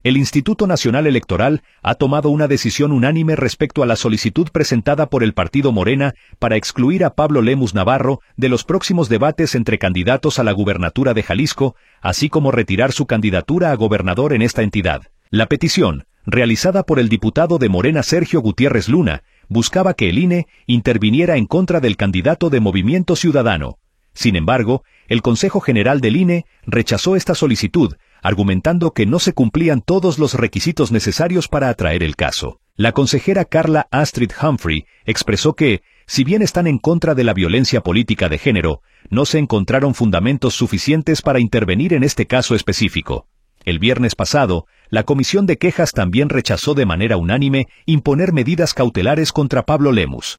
El Instituto Nacional Electoral ha tomado una decisión unánime respecto a la solicitud presentada por el partido Morena para excluir a Pablo Lemus Navarro de los próximos debates entre candidatos a la gubernatura de Jalisco, así como retirar su candidatura a gobernador en esta entidad. La petición, realizada por el diputado de Morena Sergio Gutiérrez Luna, buscaba que el INE interviniera en contra del candidato de Movimiento Ciudadano. Sin embargo, el Consejo General del INE rechazó esta solicitud, argumentando que no se cumplían todos los requisitos necesarios para atraer el caso. La consejera Carla Astrid Humphrey expresó que, si bien están en contra de la violencia política de género, no se encontraron fundamentos suficientes para intervenir en este caso específico. El viernes pasado, la Comisión de Quejas también rechazó de manera unánime imponer medidas cautelares contra Pablo Lemus.